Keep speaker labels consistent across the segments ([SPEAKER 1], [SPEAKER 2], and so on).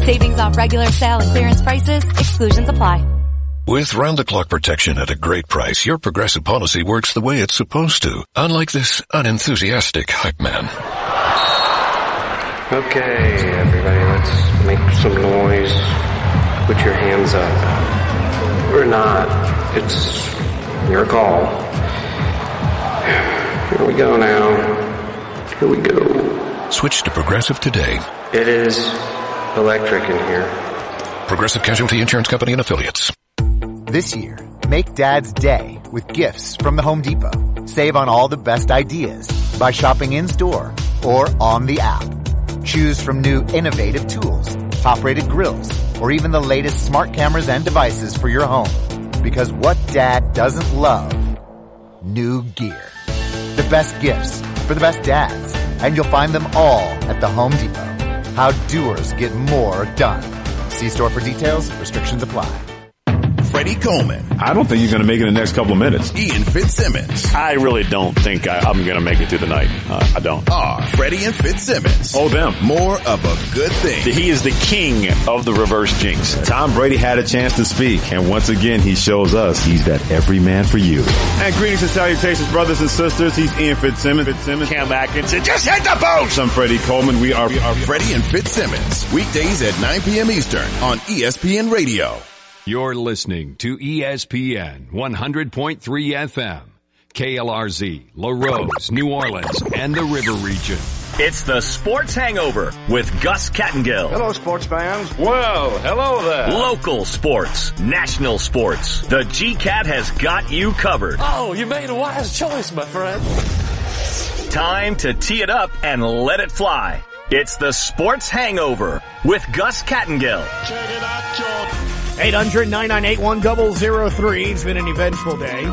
[SPEAKER 1] Savings on regular sale and clearance prices. Exclusions apply.
[SPEAKER 2] With round-the-clock protection at a great price, your Progressive policy works the way it's supposed to. Unlike this unenthusiastic hype man.
[SPEAKER 3] Okay, everybody, let's make some noise. Put your hands up. Or not. It's your call. Here we go now. Here we go.
[SPEAKER 2] Switch to Progressive today.
[SPEAKER 3] It is electric in here.
[SPEAKER 2] Progressive Casualty Insurance Company and Affiliates.
[SPEAKER 4] This year, make Dad's day with gifts from the Home Depot. Save on all the best ideas by shopping in-store or on the app. Choose from new innovative tools, top-rated grills, or even the latest smart cameras and devices for your home. Because what Dad doesn't love? New gear. The best gifts for the best dads. And you'll find them all at the Home Depot. How doers get more done. See store for details. Restrictions apply.
[SPEAKER 5] Freddie Coleman.
[SPEAKER 6] I don't think you're going to make it in the next couple of minutes.
[SPEAKER 5] Ian Fitzsimmons.
[SPEAKER 6] I really don't think I'm going to make it through the night. I don't.
[SPEAKER 5] Freddie and Fitzsimmons.
[SPEAKER 6] Oh, them.
[SPEAKER 5] More of a good thing.
[SPEAKER 6] He is the king of the reverse jinx.
[SPEAKER 7] Tom Brady had a chance to speak, and once again, he shows us he's that everyman for you.
[SPEAKER 6] And greetings and salutations, brothers and sisters. He's Ian Fitzsimmons. Cam Atkinson. Just hit the post! I'm Freddie Coleman. We are
[SPEAKER 5] Freddie and Fitzsimmons. Weekdays at 9 p.m. Eastern on ESPN Radio.
[SPEAKER 8] You're listening to ESPN 100.3 FM, KLRZ, LaRose, New Orleans, and the River Region.
[SPEAKER 9] It's the Sports Hangover with Gus Kattengill.
[SPEAKER 10] Hello, sports fans.
[SPEAKER 11] Well, hello there.
[SPEAKER 9] Local sports, national sports. The GCAT has got you covered.
[SPEAKER 11] Oh, you made a wise choice, my friend.
[SPEAKER 9] Time to tee it up and let it fly. It's the Sports Hangover with Gus Kattengill.
[SPEAKER 10] Check it out, George.
[SPEAKER 12] 800-998-1003. It's been an eventful day.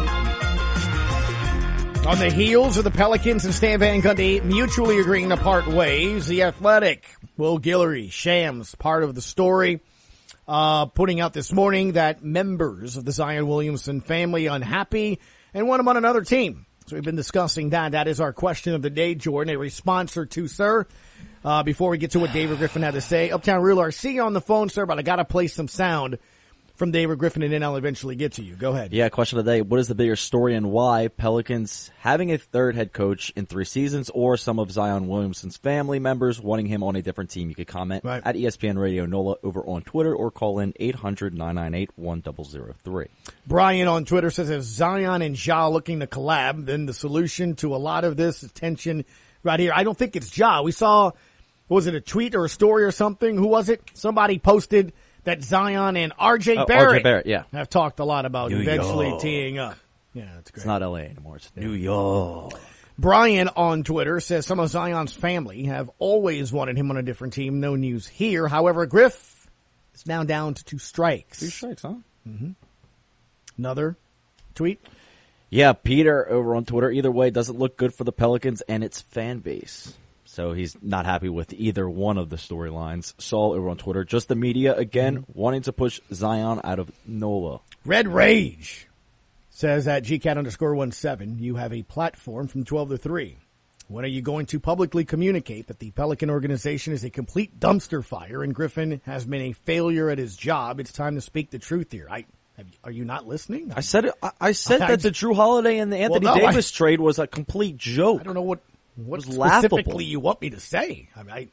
[SPEAKER 12] On the heels of the Pelicans and Stan Van Gundy mutually agreeing to part ways, the Athletic, Will Guillory, Shams, part of the story, putting out this morning that members of the Zion Williamson family unhappy and want him on another team. So we've been discussing that. That is our question of the day, Jordan. A response or two, sir. Before we get to what David Griffin had to say. Uptown Real, I see you on the phone, sir, but I got to play some sound from David Griffin, and then I'll eventually get to you. Go ahead.
[SPEAKER 13] Yeah, question of the day. What is the bigger story and why? Pelicans having a third head coach in 3 seasons or some of Zion Williamson's family members wanting him on a different team? You could comment at ESPN Radio NOLA over on Twitter or call in 800-998-1003.
[SPEAKER 12] Brian on Twitter says, if Zion and Ja looking to collab, then the solution to a lot of this tension right here. I don't think it's Ja. We saw, was it a tweet or a story or something? Who was it? Somebody posted that Zion and RJ Barrett, have talked a lot about eventually teeing up. Yeah, that's great.
[SPEAKER 13] It's not LA anymore. It's New York.
[SPEAKER 12] Brian on Twitter says some of Zion's family have always wanted him on a different team. No news here. However, Griff is now down to 2 strikes.
[SPEAKER 13] 2 strikes, huh?
[SPEAKER 12] Mm-hmm. Another tweet.
[SPEAKER 13] Yeah, Peter over on Twitter. Either way, doesn't look good for the Pelicans and its fan base. So he's not happy with either one of the storylines. Saul over on Twitter. Just the media, again, wanting to push Zion out of NOLA.
[SPEAKER 12] Red Rage says at GCAT_17, you have a platform from 12 to 3. When are you going to publicly communicate that the Pelican organization is a complete dumpster fire and Griffin has been a failure at his job? It's time to speak the truth here. Are you not listening?
[SPEAKER 13] I said it. I said that the Drew Holiday and the Anthony Davis trade was a complete joke.
[SPEAKER 12] I don't know what specifically
[SPEAKER 13] laughable.
[SPEAKER 12] You want me to say. I mean,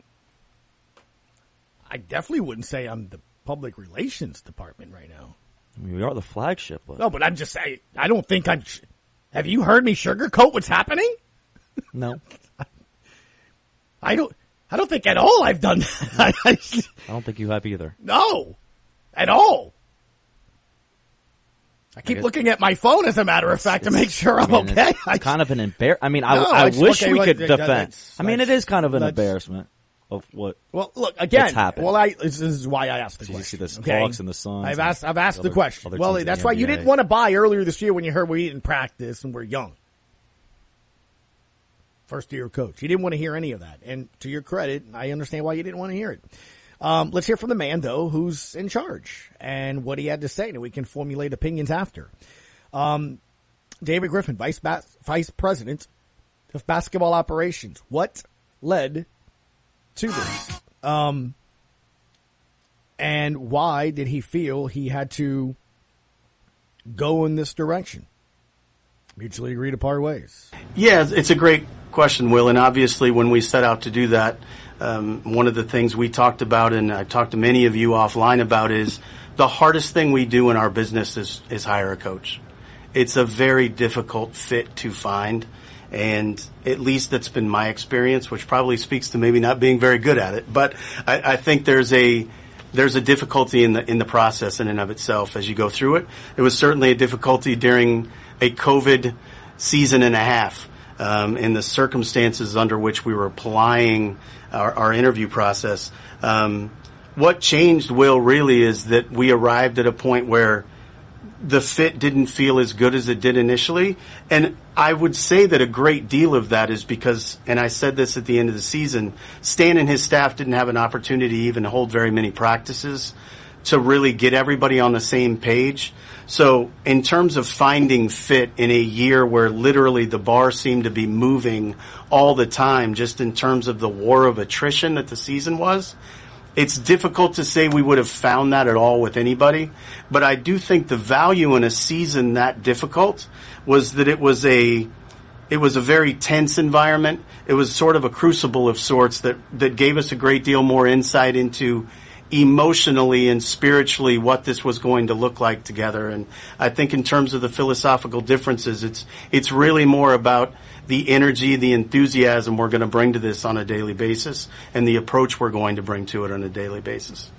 [SPEAKER 12] I definitely wouldn't say I'm the public relations department right now.
[SPEAKER 13] I mean, we are the flagship.
[SPEAKER 12] No, but I'm just saying, I don't think have you heard me sugarcoat what's happening?
[SPEAKER 13] No.
[SPEAKER 12] I don't think at all I've done that.
[SPEAKER 13] I don't think you have either.
[SPEAKER 12] No. At all. I keep looking at my phone, as a matter of fact, to make sure I'm okay.
[SPEAKER 13] It's kind of an embarrassment. I mean, I wish we could defend. I mean, it is kind of an embarrassment of what.
[SPEAKER 12] Well, look again.
[SPEAKER 13] Happened.
[SPEAKER 12] Well, this is why I asked the question.
[SPEAKER 13] You see the Hawks and the Suns.
[SPEAKER 12] I've asked the question. Well, that's why you didn't want to buy earlier this year when you heard we didn't practice and we're young. First year coach. You didn't want to hear any of that. And to your credit, I understand why you didn't want to hear it. Let's hear from the man, though, who's in charge and what he had to say, and we can formulate opinions after. David Griffin, Vice President of Basketball Operations. What led to this? And why did he feel he had to go in this direction? Mutually agree to part ways.
[SPEAKER 14] Yeah, it's a great question, Will. And obviously when we set out to do that, one of the things we talked about, and I talked to many of you offline about, is the hardest thing we do in our business is hire a coach. It's a very difficult fit to find. And at least that's been my experience, which probably speaks to maybe not being very good at it. But I think there's a difficulty in the process in and of itself as you go through it. It was certainly a difficulty during a COVID season and a half, in the circumstances under which we were applying our interview process. What changed, Will, really is that we arrived at a point where the fit didn't feel as good as it did initially. And I would say that a great deal of that is because, and I said this at the end of the season, Stan and his staff didn't have an opportunity to even hold very many practices to really get everybody on the same page. So in terms of finding fit in a year where literally the bar seemed to be moving all the time, just in terms of the war of attrition that the season was, it's difficult to say we would have found that at all with anybody, but I do think the value in a season that difficult was that it was a very tense environment. It was sort of a crucible of sorts that gave us a great deal more insight into emotionally and spiritually what this was going to look like together. And I think in terms of the philosophical differences, it's really more about the energy, the enthusiasm we're going to bring to this on a daily basis, and the approach we're going to bring to it on a daily basis.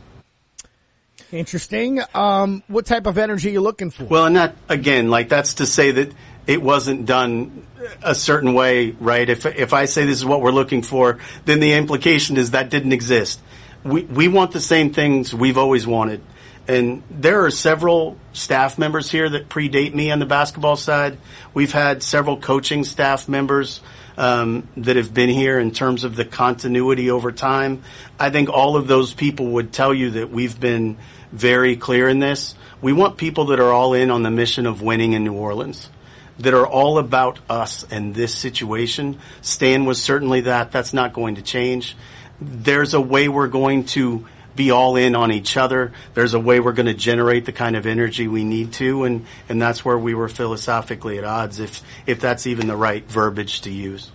[SPEAKER 12] Interesting. What type of energy are you looking for?
[SPEAKER 14] Well, and that, again, that's to say that it wasn't done a certain way, right? If I say this is what we're looking for, then the implication is that didn't exist. We want the same things we've always wanted. And there are several staff members here that predate me on the basketball side. We've had several coaching staff members that have been here in terms of the continuity over time. I think all of those people would tell you that we've been very clear in this. We want people that are all in on the mission of winning in New Orleans, that are all about us and this situation. Stan was certainly that. That's not going to change. There's a way we're going to be all in on each other. There's a way we're going to generate the kind of energy we need to, and that's where we were philosophically at odds, if that's even the right verbiage to use.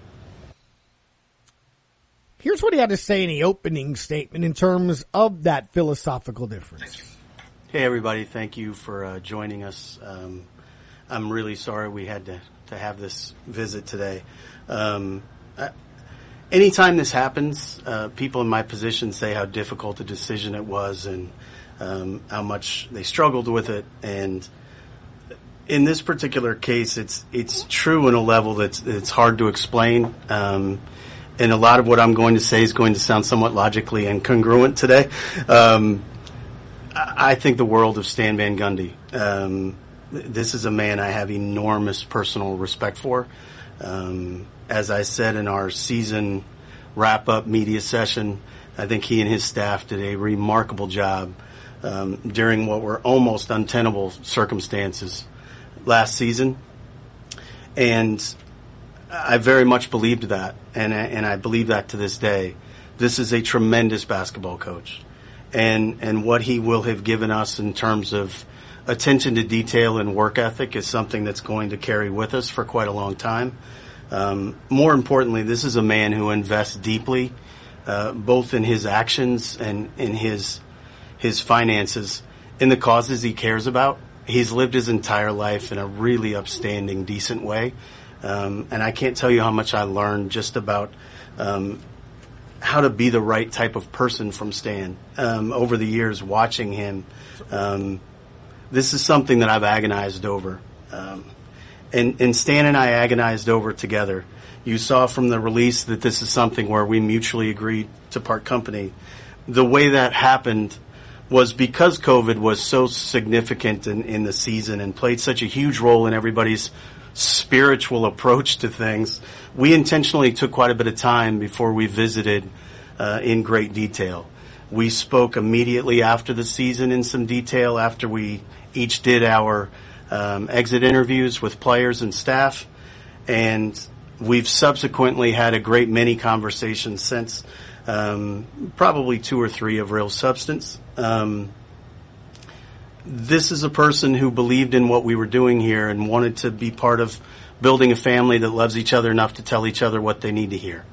[SPEAKER 12] Here's what he had to say in the opening statement in terms of that philosophical difference.
[SPEAKER 14] Hey, everybody. Thank you for joining us. I'm really sorry we had to have this visit today. Anytime this happens, people in my position say how difficult a decision it was and how much they struggled with it. And in this particular case, it's true in a level that's hard to explain. And a lot of what I'm going to say is going to sound somewhat logically incongruent today. I think the world of Stan Van Gundy. This is a man I have enormous personal respect for. As I said in our season wrap-up media session, I think he and his staff did a remarkable job during what were almost untenable circumstances last season. And I very much believed that, and I believe that to this day. This is a tremendous basketball coach. And what he will have given us in terms of attention to detail and work ethic is something that's going to carry with us for quite a long time. More importantly, this is a man who invests deeply, both in his actions and in his finances, in the causes he cares about. He's lived his entire life in a really upstanding, decent way. And I can't tell you how much I learned just about how to be the right type of person from Stan over the years watching him. This is something that I've agonized over. And Stan and I agonized over together. You saw from the release that this is something where we mutually agreed to part company. The way that happened was because COVID was so significant in the season and played such a huge role in everybody's spiritual approach to things. We intentionally took quite a bit of time before we visited in great detail. We spoke immediately after the season in some detail, after we each did our exit interviews with players and staff, and we've subsequently had a great many conversations since probably 2 or 3 of real substance. This is a person who believed in what we were doing here and wanted to be part of building a family that loves each other enough to tell each other what they need to hear.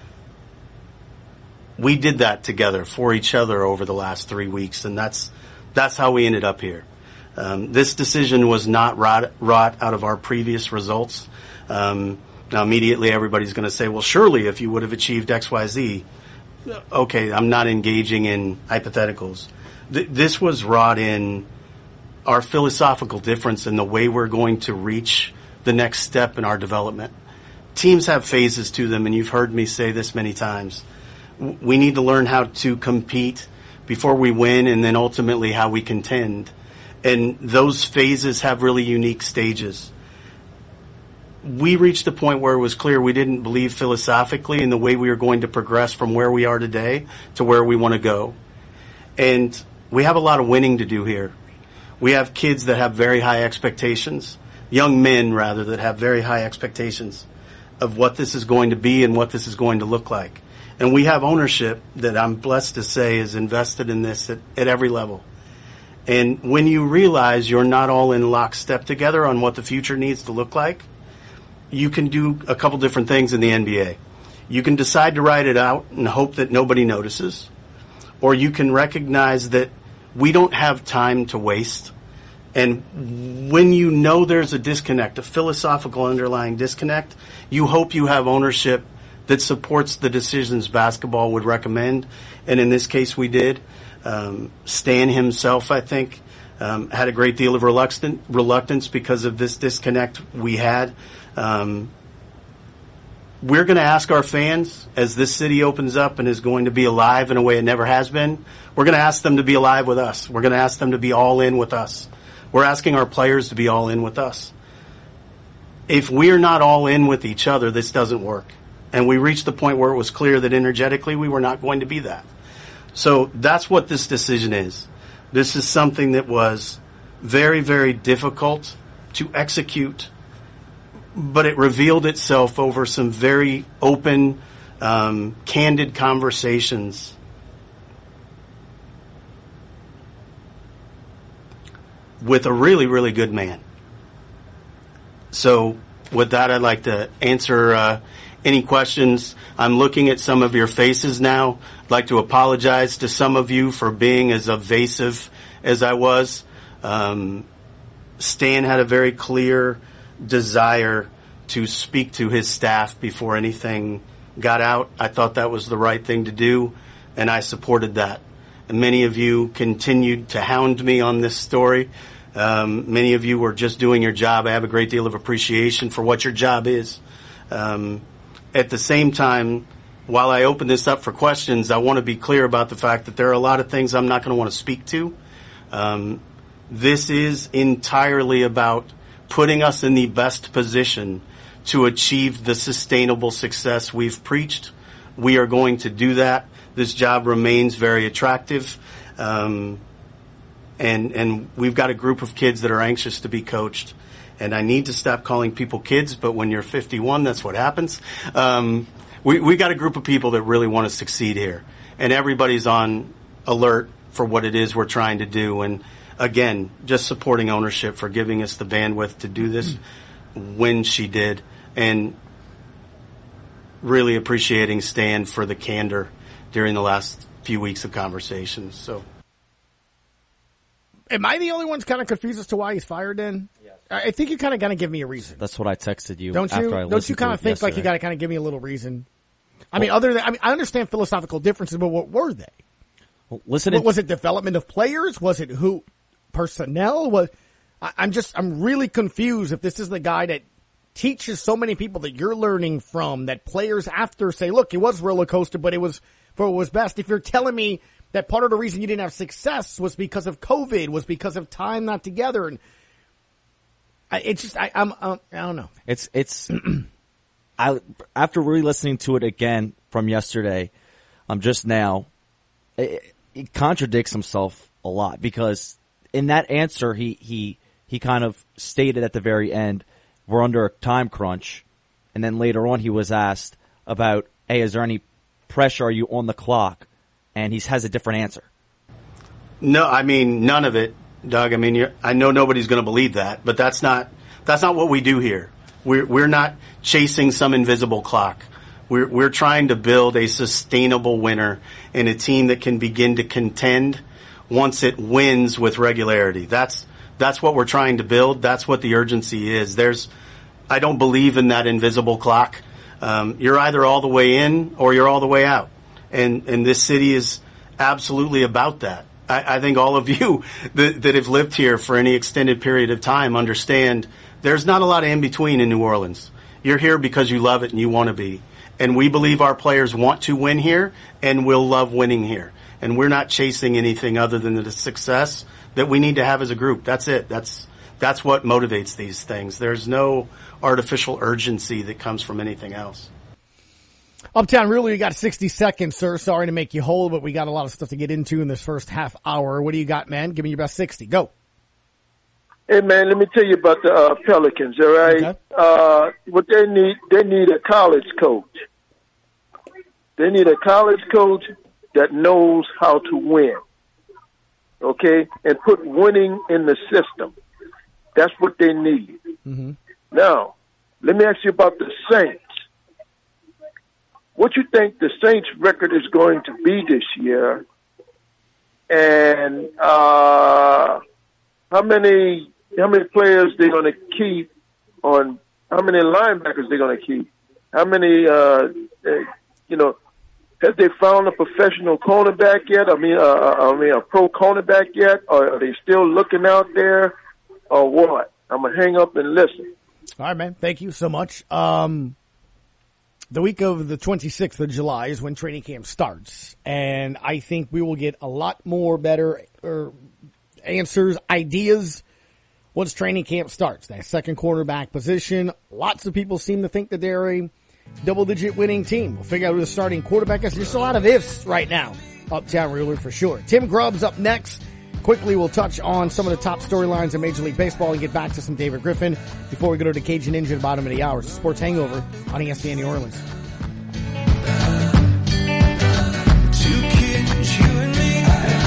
[SPEAKER 14] We did that together for each other over the last 3 weeks, and that's how we ended up here. This decision was not wrought out of our previous results. Now immediately everybody's going to say, well, surely if you would have achieved X, Y, Z. Okay, I'm not engaging in hypotheticals. This was wrought in our philosophical difference in the way we're going to reach the next step in our development. Teams have phases to them, and you've heard me say this many times. We need to learn how to compete before we win, and then ultimately how we contend. And those phases have really unique stages. We reached a point where it was clear we didn't believe philosophically in the way we were going to progress from where we are today to where we want to go. And we have a lot of winning to do here. We have kids that have very high expectations, young men rather, that have very high expectations of what this is going to be and what this is going to look like. And we have ownership that I'm blessed to say is invested in this at every level. And when you realize you're not all in lockstep together on what the future needs to look like, you can do a couple different things in the NBA. You can decide to write it out and hope that nobody notices, or you can recognize that we don't have time to waste. And when you know there's a disconnect, a philosophical underlying disconnect, you hope you have ownership that supports the decisions basketball would recommend. And in this case, we did. Stan himself, I think, had a great deal of reluctance because of this disconnect we had. We're going to ask our fans, as this city opens up and is going to be alive in a way it never has been, we're going to ask them to be alive with us. We're going to ask them to be all in with us. We're asking our players to be all in with us. If we're not all in with each other, this doesn't work. And we reached the point where it was clear that energetically we were not going to be that. So that's what this decision is. This is something that was very, very difficult to execute, but it revealed itself over some very open, candid conversations. With a really, really good man. So with that, I'd like to answer any questions. I'm looking at some of your faces now. I'd like to apologize to some of you for being as evasive as I was. Stan had a very clear desire to speak to his staff before anything got out. I thought that was the right thing to do, and I supported that. And many of you continued to hound me on this story. Many of you were just doing your job. I have a great deal of appreciation for what your job is. At the same time, while I open this up for questions, I want to be clear about the fact that there are a lot of things I'm not going to want to speak to. This is entirely about putting us in the best position to achieve the sustainable success we've preached. We are going to do that. This job remains very attractive. And we've got a group of kids that are anxious to be coached. And I need to stop calling people kids, but when you're 51, that's what happens. We got a group of people that really want to succeed here. And everybody's on alert for what it is we're trying to do. And again, just supporting ownership for giving us the bandwidth to do this when she did. And really appreciating Stan for the candor during the last few weeks of conversations. So,
[SPEAKER 12] am I the only one kind of confused as to why he's fired then? Yes. I think you kind of got to give me a reason.
[SPEAKER 13] That's what I texted you.
[SPEAKER 12] Don't you? Don't you kind of think like you got to kind of give me a little reason? I mean, I understand philosophical differences, but what were they?
[SPEAKER 13] Well, listen,
[SPEAKER 12] was it development of players? Was it who personnel? I'm really confused if this is the guy that teaches so many people that you're learning from, that players after say, look, it was roller coaster, but it was for what was best. If you're telling me that part of the reason you didn't have success was because of COVID, was because of time not together, and it's just I don't know.
[SPEAKER 13] It's after re-listening to it again from yesterday, just now, it contradicts himself a lot, because in that answer he kind of stated at the very end, we're under a time crunch, and then later on he was asked about, hey, is there any pressure are you on the clock? And he has a different answer.
[SPEAKER 14] No, I mean, none of it, Doug. I mean, I know nobody's going to believe that, but that's not what we do here. We're not chasing some invisible clock. We're trying to build a sustainable winner and a team that can begin to contend once it wins with regularity. That's what we're trying to build. That's what the urgency is. I don't believe in that invisible clock. You're either all the way in or you're all the way out. And this city is absolutely about that. I think all of you that have lived here for any extended period of time understand there's not a lot of in-between in New Orleans. You're here because you love it and you want to be. And we believe our players want to win here and will love winning here. And we're not chasing anything other than the success that we need to have as a group. That's it. That's what motivates these things. There's no artificial urgency that comes from anything else.
[SPEAKER 12] Uptown Ruler, you got 60 seconds, sir. Sorry to make you whole, but we got a lot of stuff to get into in this first half hour. What do you got, man? Give me your best 60. Go.
[SPEAKER 15] Hey, man, let me tell you about the Pelicans, all right? Okay. What they need a college coach. They need a college coach that knows how to win, okay, and put winning in the system. That's what they need. Mm-hmm. Now, let me ask you about the Saints. What you think the Saints' record is going to be this year, and how many players they're going to keep on, how many linebackers they're going to keep, how many, have they found a professional cornerback yet? I mean, a pro cornerback yet? Or are they still looking out there, or what? I'm going to hang up and listen.
[SPEAKER 12] All right, man. Thank you so much. The week of the 26th of July is when training camp starts, and I think we will get a lot more better answers, ideas once training camp starts. That second quarterback position, lots of people seem to think that they're a double-digit winning team. We'll figure out who the starting quarterback is. There's a lot of ifs right now. Uptown Ruler for sure. Tim Grubbs up next. Quickly, we'll touch on some of the top storylines in Major League Baseball and get back to some David Griffin before we go to the Cajun Ninja at the bottom of the hour. Sports Hangover on ESPN New Orleans.
[SPEAKER 16] Two kids, you and me.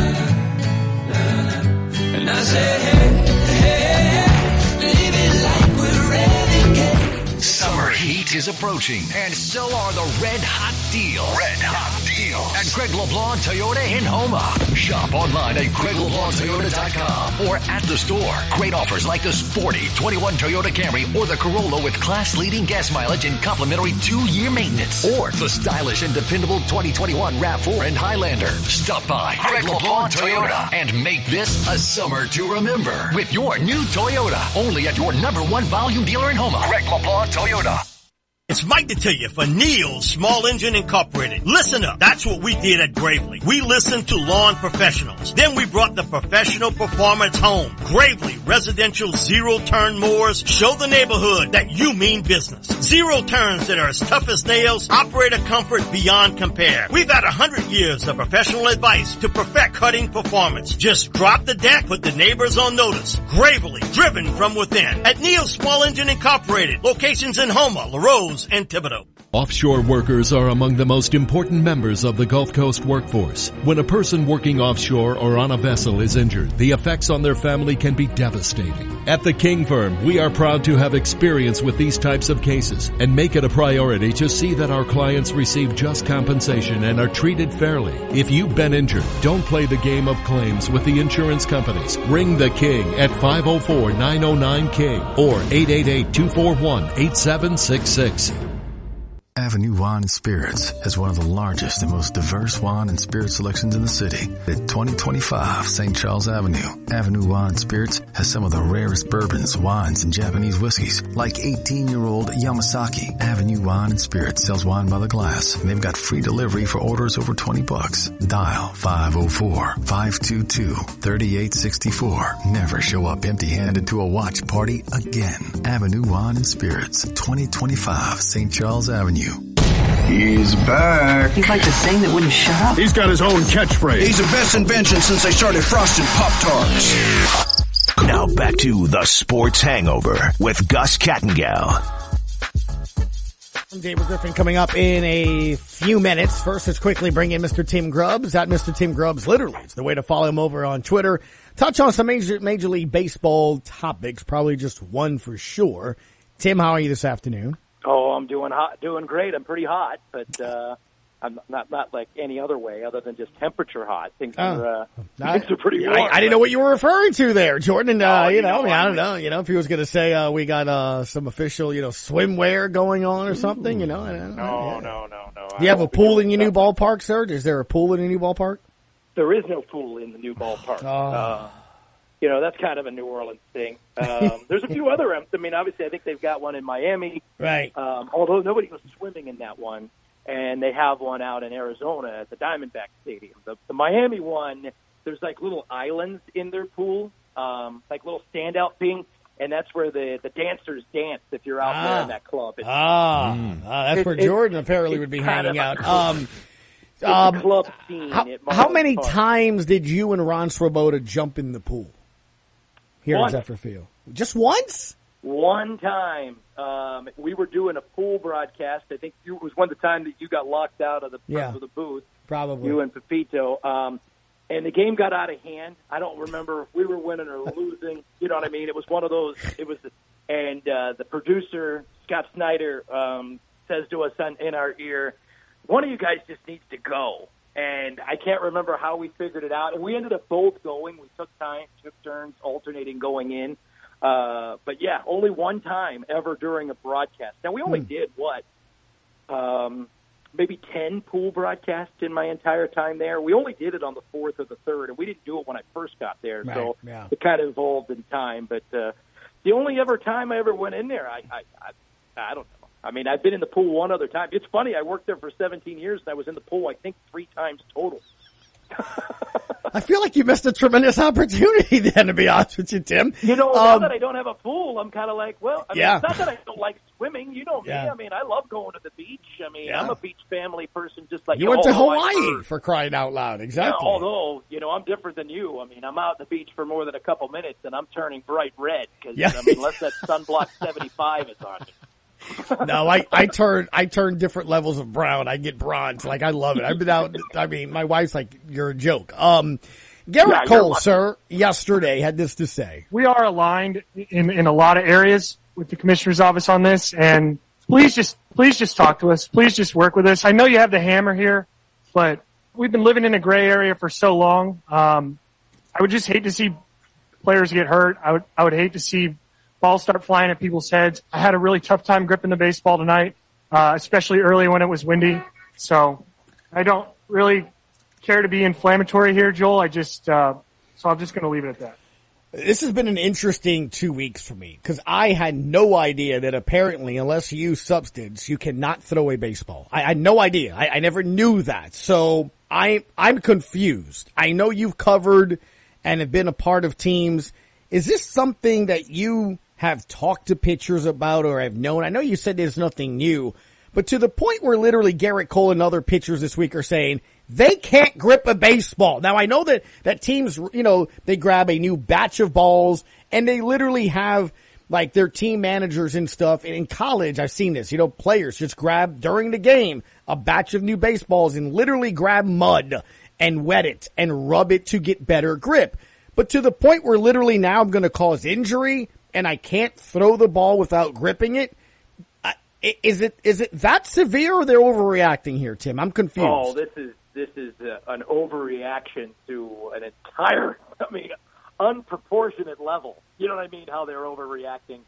[SPEAKER 16] And I say, hey, live it like we're ready.
[SPEAKER 17] Summer heat is approaching, and so are the Red Hot Deals. Red Hot Deals at Greg LeBlanc Toyota in Houma. Shop online at GregLeBlancToyota.com or at the store. Great offers like the sporty 21 Toyota Camry or the Corolla with class-leading gas mileage and complimentary 2-year maintenance. Or the stylish and dependable 2021 RAV4 and Highlander. Stop by Greg LeBlanc Toyota and make this a summer to remember with your new Toyota. Only at your #1 volume dealer in Houma. Greg LeBlanc Toyota.
[SPEAKER 18] It's Mike to tell you for Neil's Small Engine Incorporated. Listen up. That's what we did at Gravely. We listened to lawn professionals. Then we brought the professional performance home. Gravely Residential Zero-Turn Mowers show the neighborhood that you mean business. Zero turns that are as tough as nails, operator comfort beyond compare. We've had 100 years of professional advice to perfect cutting performance. Just drop the deck, put the neighbors on notice. Gravely, driven from within. At Neil's Small Engine Incorporated. Locations in Houma, LaRose, and Thibodeau.
[SPEAKER 19] Offshore workers are among the most important members of the Gulf Coast workforce. When a person working offshore or on a vessel is injured, the effects on their family can be devastating. At the King Firm, we are proud to have experience with these types of cases and make it a priority to see that our clients receive just compensation and are treated fairly. If you've been injured, don't play the game of claims with the insurance companies. Ring the King at 504-909-KING or 888-241-8766.
[SPEAKER 20] Avenue Wine and Spirits has one of the largest and most diverse wine and spirit selections in the city. At 2025 St. Charles Avenue, Avenue Wine and Spirits has some of the rarest bourbons, wines, and Japanese whiskeys, like 18-year-old Yamasaki. Avenue Wine and Spirits sells wine by the glass, and they've got free delivery for orders over $20. Dial 504-522-3864. Never show up empty-handed to a watch party again. Avenue Wine and Spirits, 2025 St. Charles Avenue.
[SPEAKER 10] He's back.
[SPEAKER 21] He's like the thing that wouldn't shut up.
[SPEAKER 10] He's got his own catchphrase. He's the best invention since they started frosted Pop-Tarts.
[SPEAKER 17] Now back to the Sports Hangover with Gus Kattengell.
[SPEAKER 12] David Griffin coming up in a few minutes. First, let's quickly bring in Mr. Tim Grubbs. At Mr. Tim Grubbs, literally, it's the way to follow him over on Twitter. Touch on some Major League Baseball topics, probably just one for sure. Tim, how are you this afternoon?
[SPEAKER 1] Oh, I'm doing great. I'm pretty hot, but I'm not like any other way other than just temperature hot. Things are pretty warm.
[SPEAKER 12] I didn't know what you were referring to there, Jordan. And, I don't know, if he was going to say, we got, some official, swimwear going on or something,
[SPEAKER 1] No.
[SPEAKER 12] Do you have a pool in your new ballpark, sir? Is there a pool in your new ballpark?
[SPEAKER 1] There is no pool in the new ballpark. That's kind of a New Orleans thing. There's a few other, obviously I think they've got one in Miami.
[SPEAKER 12] Right.
[SPEAKER 1] Although nobody was swimming in that one. And they have one out in Arizona at the Diamondback Stadium. The Miami one, there's like little islands in their pool, like little standout things, and that's where the dancers dance if you're out there in that club.
[SPEAKER 12] That's where Jordan apparently would be hanging out.
[SPEAKER 1] It's a club scene.
[SPEAKER 12] How many times did you and Ron Swoboda jump in the pool here in Zephyr Field? Just once?
[SPEAKER 1] One time. We were doing a pool broadcast. I think it was one of the time that you got locked out of the booth.
[SPEAKER 12] Probably.
[SPEAKER 1] You and Pepito. And the game got out of hand. I don't remember if we were winning or losing. You know what I mean? It was one of those. And the producer, Scott Snyder, says to us in our ear, one of you guys just needs to go. And I can't remember how we figured it out. And we ended up both going. We took turns alternating going in. But yeah, only one time ever during a broadcast. Now we only did maybe 10 pool broadcasts in my entire time there. We only did it on the fourth or the third, and we didn't do it when I first got there.
[SPEAKER 12] Right,
[SPEAKER 1] so
[SPEAKER 12] yeah.
[SPEAKER 1] it kind of evolved in time. But the only ever time I ever went in there, I don't know. I've been in the pool one other time. It's funny. I worked there for 17 years, and I was in the pool, I think, 3 times total.
[SPEAKER 12] I feel like you missed a tremendous opportunity then, to be honest with you, Tim.
[SPEAKER 1] Now that I don't have a pool, I'm kind of like, it's not that I don't like swimming. You know me.
[SPEAKER 12] Yeah.
[SPEAKER 1] I love going to the beach. I'm a beach family person just like
[SPEAKER 12] you went to Hawaii for crying out loud. Exactly.
[SPEAKER 1] Yeah, although, I'm different than you. I'm out at the beach for more than a couple minutes, and I'm turning bright red because, unless that sunblock 75 is on me.
[SPEAKER 12] No, I turn different levels of brown. I get bronze. Like, I love it. I've been out. My wife's like, you're a joke. Garrett Cole, sir, yesterday had this to say.
[SPEAKER 22] We are aligned in a lot of areas with the commissioner's office on this, and please just talk to us. Please just work with us. I know you have the hammer here, but we've been living in a gray area for so long. I would just hate to see players get hurt. I would hate to see balls start flying at people's heads. I had a really tough time gripping the baseball tonight, especially early when it was windy. So I don't really care to be inflammatory here, Joel. So I'm just going to leave it at that.
[SPEAKER 12] This has been an interesting 2 weeks for me because I had no idea that apparently, unless you use substance, you cannot throw a baseball. I had no idea. I never knew that. So I'm confused. I know you've covered and have been a part of teams. Is this something that you have talked to pitchers about or have known? I know you said there's nothing new, but to the point where literally Garrett Cole and other pitchers this week are saying they can't grip a baseball. Now I know that teams, they grab a new batch of balls and they literally have like their team managers and stuff. And in college, I've seen this, players just grab during the game a batch of new baseballs and literally grab mud and wet it and rub it to get better grip. But to the point where literally now I'm going to cause injury and I can't throw the ball without gripping it. Is it that severe or they're overreacting here, Tim? I'm confused.
[SPEAKER 1] Oh, this is an overreaction to an entire, unproportionate level. You know what I mean? How they're overreacting.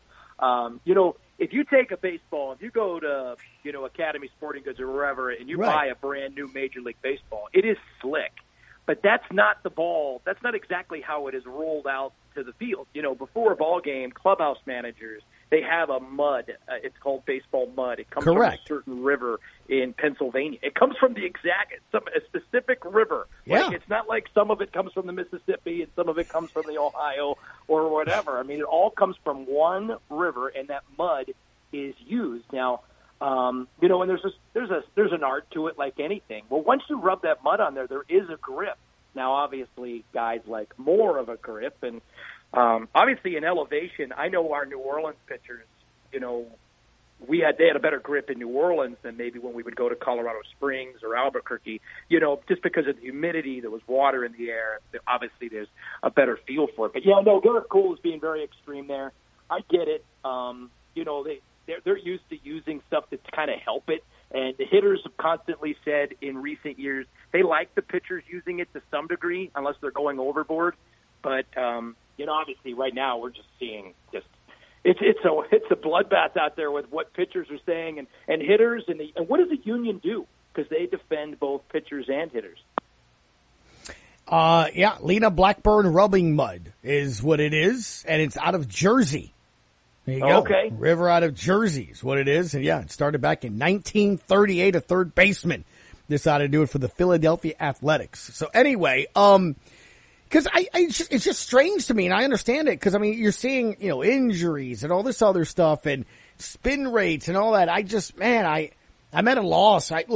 [SPEAKER 1] If you take a baseball, if you go to, Academy Sporting Goods or wherever, and you buy a brand new Major League Baseball, it is slick. But that's not the ball. That's not exactly how it is rolled out to the field. Before a ball game, clubhouse managers, they have a mud. It's called baseball mud. It comes from a certain river in Pennsylvania. It comes from a specific river.
[SPEAKER 12] Yeah.
[SPEAKER 1] Like, it's not like some of it comes from the Mississippi and some of it comes from the Ohio or whatever. It all comes from one river, and that mud is used. Now, and there's an art to it like anything. Well, once you rub that mud on there is a grip. Now, obviously, guys like more of a grip, and obviously in elevation, I know our New Orleans pitchers, they had a better grip in New Orleans than maybe when we would go to Colorado Springs or Albuquerque, just because of the humidity, there was water in the air. Obviously, there's a better feel for it. But, Garrett Cole is being very extreme there. I get it. They're used to using stuff to kind of help it. And the hitters have constantly said in recent years they like the pitchers using it to some degree, unless they're going overboard. But, obviously right now we're just seeing it's a bloodbath out there with what pitchers are saying and hitters. And what does the union do? Because they defend both pitchers and hitters.
[SPEAKER 12] Lena Blackburn Rubbing Mud is what it is, and it's out of Jersey. There you go.
[SPEAKER 1] Okay.
[SPEAKER 12] River out of Jersey is what it is. And it started back in 1938, a third baseman decided to do it for the Philadelphia Athletics. So anyway, because it's just strange to me, and I understand it, because, you're seeing, injuries and all this other stuff and spin rates and all that. I'm at a loss. I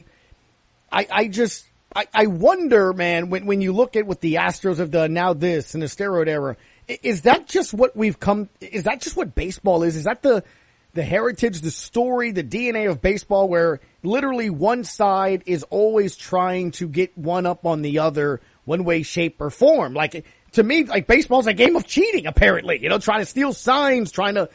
[SPEAKER 12] wonder, man, when you look at what the Astros have done, now this and the steroid era, is that just what is that just what baseball is? Is that the heritage, the story, the DNA of baseball, where literally one side is always trying to get one up on the other, one way, shape, or form? Like, to me, like, baseball's a game of cheating, apparently. Trying to steal signs, trying to,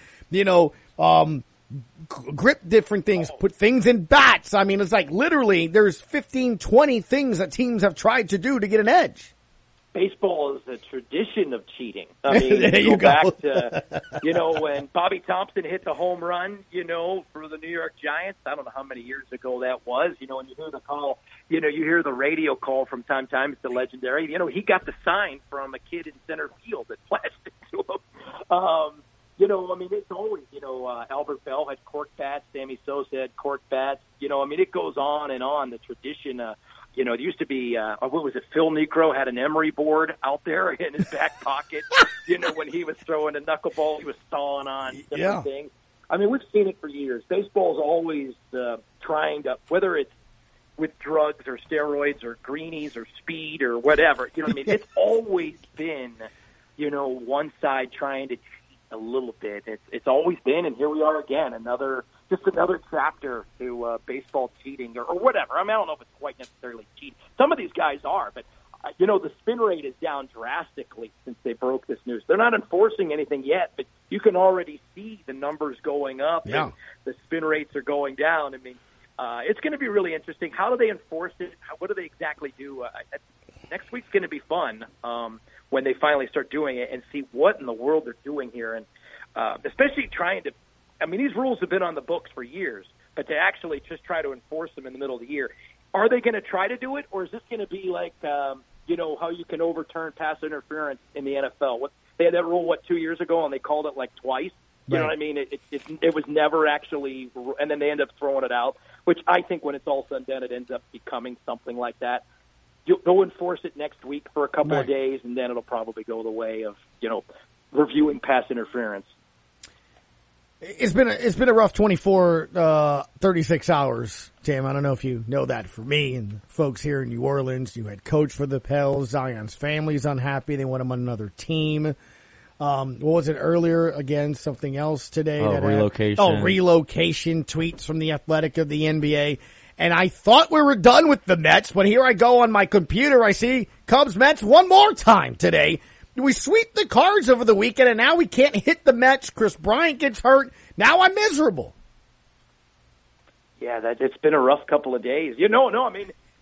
[SPEAKER 12] grip different things, put things in bats. It's like literally there's 15, 20 things that teams have tried to do to get an edge.
[SPEAKER 1] Baseball is a tradition of cheating.
[SPEAKER 12] There you
[SPEAKER 1] go
[SPEAKER 12] go.
[SPEAKER 1] Back to, when Bobby Thompson hit the home run, for the New York Giants. I don't know how many years ago that was. When you hear the call, you hear the radio call from time to time. It's the legendary. He got the sign from a kid in center field that flashed it to him. It's always, Albert Bell had cork bats. Sammy Sosa had cork bats. It goes on and on. The tradition, it used to be, what was it? Phil Niekro had an emery board out there in his back pocket. When he was throwing a knuckleball, he was sawing on different things. We've seen it for years. Baseball's always trying to, whether it's with drugs or steroids or greenies or speed or whatever, It's always been, one side trying to a little bit. It's always been, and here we are again, another chapter to baseball cheating or whatever. I don't know if it's quite necessarily cheating. Some of these guys are, but the spin rate is down drastically since they broke this news. They're not enforcing anything yet, but you can already see the numbers going up.
[SPEAKER 12] Yeah.
[SPEAKER 1] And the spin rates are going down. It's going to be really interesting. How do they enforce it? What do they exactly do? Next week's going to be fun. When they finally start doing it and see what in the world they're doing here. And especially trying to, these rules have been on the books for years, but to actually just try to enforce them in the middle of the year. Are they going to try to do it, or is this going to be like, how you can overturn pass interference in the NFL? They had that rule, 2 years ago, and they called it like twice. You know what I mean? It was never actually, and then they end up throwing it out, which I think when it's all said and done, it ends up becoming something like that. You'll enforce it next week for a couple of days, and then it'll probably go the way of, reviewing pass interference.
[SPEAKER 12] It's been a rough 36 hours, Tim. I don't know if you know that. For me and folks here in New Orleans, you had coach for the Pels. Zion's family's unhappy. They want him on another team. What was it earlier? Again, something else today.
[SPEAKER 13] Relocation.
[SPEAKER 12] Relocation tweets from the Athletic of the NBA. And I thought we were done with the Mets, but here I go on my computer. I see Cubs-Mets one more time today. We sweep the Cards over the weekend, and now we can't hit the Mets. Chris Bryant gets hurt. Now I'm miserable.
[SPEAKER 1] Yeah, it's been a rough couple of days. I don't know.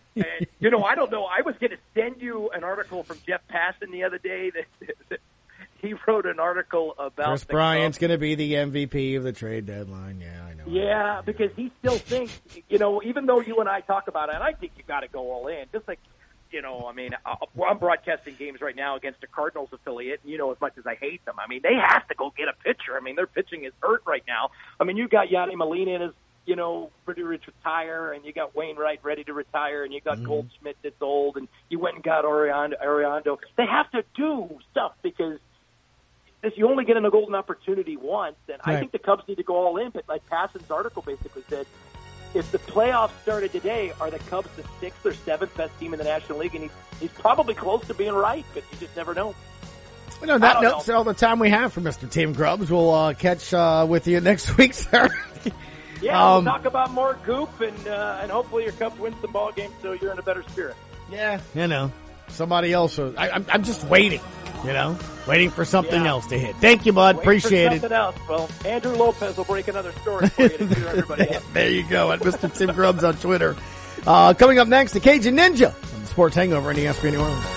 [SPEAKER 1] I was going to send you an article from Jeff Passan the other day that he wrote an article about
[SPEAKER 12] Chris Bryant's going to be the MVP of the trade deadline. Yeah, I know.
[SPEAKER 1] Yeah, because he still thinks, even though you and I talk about it, and I think you got to go all in. Just like, I'm broadcasting games right now against a Cardinals affiliate, and as much as I hate them, they have to go get a pitcher. Their pitching is hurt right now. You got Yadier Molina in his, ready to retire, and you got Wainwright ready to retire, and you got Goldschmidt that's old, and you went and got Ariando. They have to do stuff because you only get a golden opportunity once, and I think the Cubs need to go all in. But like Passan's article basically said, if the playoffs started today, are the Cubs the 6th or 7th best team in the National League? And he's probably close to being right, but you just never know.
[SPEAKER 12] That's all the time we have for Mr. Tim Grubbs. We'll catch with you next week, sir.
[SPEAKER 1] Yeah, we'll talk about more Goop, and hopefully your Cubs win some ball games so you're in a better spirit.
[SPEAKER 12] Yeah, somebody else. I'm just waiting, waiting for something else to hit. Thank you, bud. Appreciate it.
[SPEAKER 1] Something else. Well, Andrew Lopez will break another story for you to cheer everybody up.
[SPEAKER 12] There you go, at Mr. Tim Grubbs on Twitter. Coming up next, the Cajun Ninja on the Sports Hangover on ESPN New Orleans.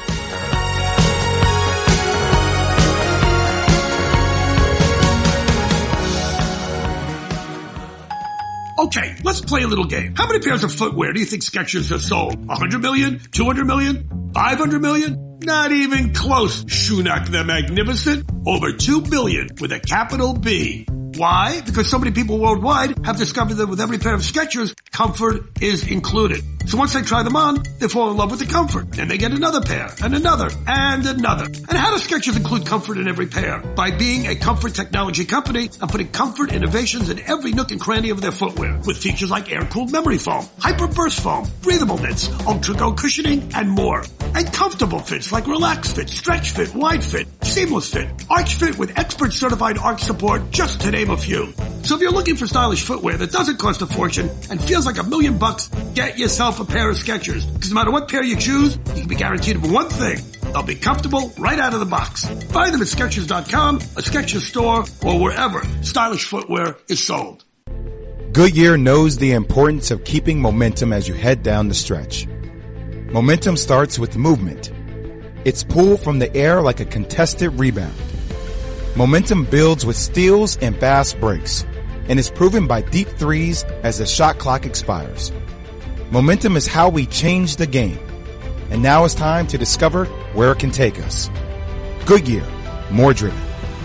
[SPEAKER 2] Okay, let's play a little game. How many pairs of footwear do you think Skechers have sold? 100 million? 200 million? 500 million? Not even close, Shunak the Magnificent. Over 2 billion with a capital B. Why? Because so many people worldwide have discovered that with every pair of Skechers, comfort is included. So once they try them on, they fall in love with the comfort. Then they get another pair, and another, and another. And how does Skechers include comfort in every pair? By being a comfort technology company and putting comfort innovations in every nook and cranny of their footwear. With features like air-cooled memory foam, hyper-burst foam, breathable knits, ultra-go cushioning, and more. And comfortable fits like relax fit, stretch fit, wide fit, seamless fit, arch fit with expert certified arch support, just to name a few. So if you're looking for stylish footwear that doesn't cost a fortune and feels like $1 million, get yourself a pair of Skechers. Because no matter what pair you choose, you can be guaranteed of one thing. They'll be comfortable right out of the box. Find them at Skechers.com, a Skechers store, or wherever stylish footwear is sold.
[SPEAKER 3] Goodyear knows the importance of keeping momentum as you head down the stretch. Momentum starts with movement. It's pulled from the air like a contested rebound. Momentum builds with steals and fast breaks, and is proven by deep threes as the shot clock expires. Momentum is how we change the game. And now it's time to discover where it can take us. Goodyear, more driven.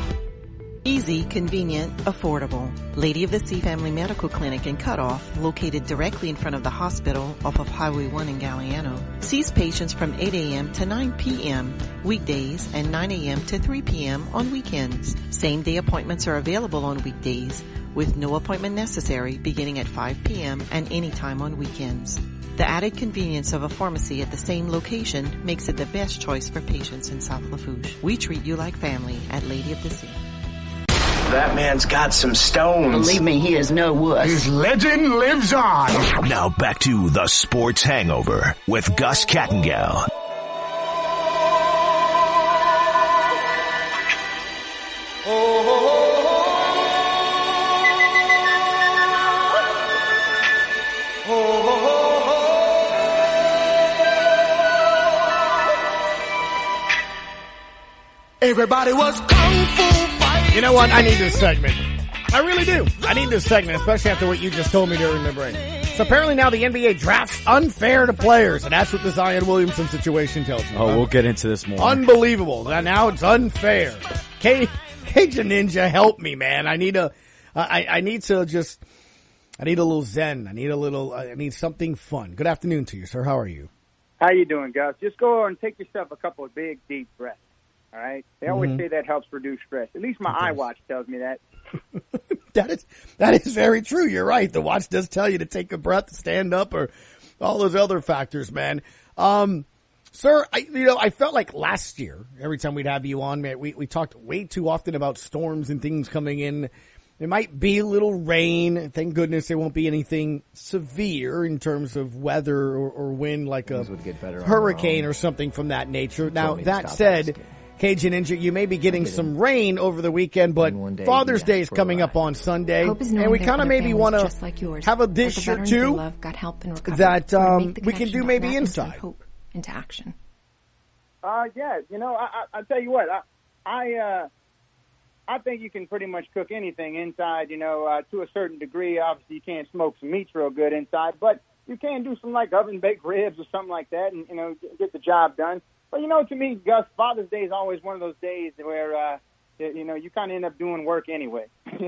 [SPEAKER 23] Easy, convenient, affordable. Lady of the Sea Family Medical Clinic in Cutoff, located directly in front of the hospital off of Highway 1 in Galliano, sees patients from 8 a.m. to 9 p.m. weekdays and 9 a.m. to 3 p.m. on weekends. Same-day appointments are available on weekdays, with no appointment necessary beginning at 5 p.m. and anytime on weekends. The added convenience of a pharmacy at the same location makes it the best choice for patients in South Lafourche. We treat you like family at Lady of the Sea.
[SPEAKER 24] That man's got some stones.
[SPEAKER 21] Believe me, he is no wuss.
[SPEAKER 24] His legend lives on.
[SPEAKER 9] Now back to the Sports Hangover with Gus Kattengell.
[SPEAKER 24] Everybody was kung fu fighting.
[SPEAKER 12] You know what? I need this segment. I really do. I need this segment, especially after what you just told me during the break. So apparently now the NBA drafts unfair to players, and that's what the Zion Williamson situation tells you.
[SPEAKER 13] Oh, we'll get into this more.
[SPEAKER 12] Unbelievable. Now it's unfair. Cajun Ninja, help me, man. I need a little zen. I need something fun. Good afternoon to you, sir. How are you?
[SPEAKER 25] How you doing, Gus? Just go and take yourself a couple of big, deep breaths. All right? They always say that helps reduce stress. At least my iWatch tells me that.
[SPEAKER 12] That is very true. You're right. The watch does tell you to take a breath, stand up, or all those other factors, man. Sir, I felt like last year, every time we'd have you on, man, we talked way too often about storms and things coming in. There might be a little rain. Thank goodness there won't be anything severe in terms of weather or wind, like a hurricane or something from that nature. Now, that said, Cajun Ninja, you may be getting some rain over the weekend, but Father's Day is coming up on Sunday, and we kind of maybe want to have a dish or two that we can do maybe inside.
[SPEAKER 26] Into action.
[SPEAKER 25] Yeah, I tell you what, I think you can pretty much cook anything inside, to a certain degree. Obviously, you can't smoke some meats real good inside, but you can do some like oven-baked ribs or something like that and, get the job done. But, to me, Gus, Father's Day is always one of those days where, you kind of end up doing work anyway.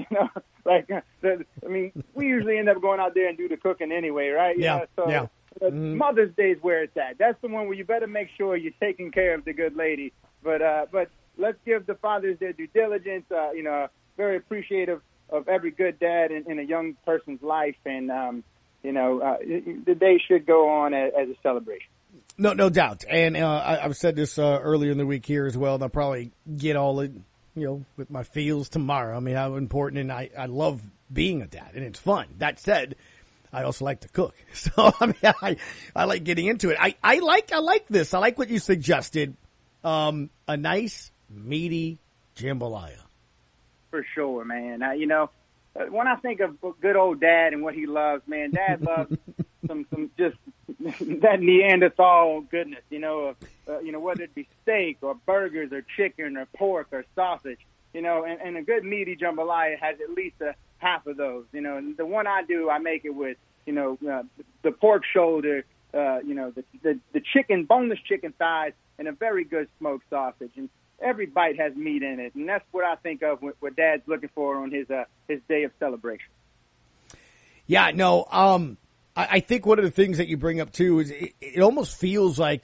[SPEAKER 25] We usually end up going out there and do the cooking anyway, right?
[SPEAKER 12] Yeah.
[SPEAKER 25] Mother's Day is where it's at. That's the one where you better make sure you're taking care of the good lady. But let's give the fathers their due diligence. Very appreciative of every good dad in a young person's life, and the day should go on as a celebration.
[SPEAKER 12] No doubt. And I've said this earlier in the week here as well, and I'll probably get all it, with my feels tomorrow. I mean, how important, and I love being a dad, and it's fun. That said, I also like to cook. So, I mean, I like getting into it. I like this. I like what you suggested. A nice, meaty jambalaya.
[SPEAKER 25] For sure, man. You know, when I think of good old Dad and what he loves, man, Dad loves some just that Neanderthal goodness. You know, whether it be steak or burgers or chicken or pork or sausage. You know, and a good meaty jambalaya has at least a half of those. You know, and the one I do, I make it with the pork shoulder, the chicken, boneless chicken thighs, and a very good smoked sausage. And every bite has meat in it, and that's what I think of what Dad's looking for on his day of celebration.
[SPEAKER 12] Yeah, no, I think one of the things that you bring up too is it almost feels like